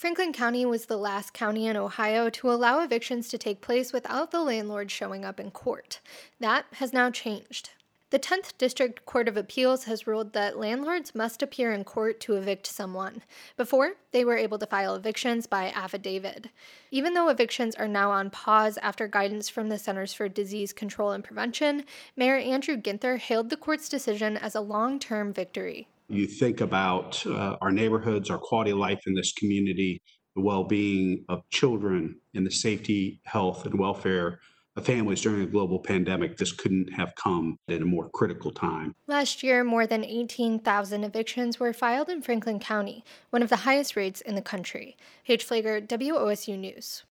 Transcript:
Franklin County was the last county in Ohio to allow evictions to take place without the landlord showing up in court. That has now changed. The 10th District Court of Appeals has ruled that landlords must appear in court to evict someone. Before, they were able to file evictions by affidavit. Even though evictions are now on pause after guidance from the Centers for Disease Control and Prevention, Mayor Andrew Ginther hailed the court's decision as a long-term victory. You think about our neighborhoods, our quality of life in this community, the well-being of children, and the safety, health, and welfare of families during a global pandemic. This couldn't have come at a more critical time. Last year, more than 18,000 evictions were filed in Franklin County, one of the highest rates in the country. Paige Flager, WOSU News.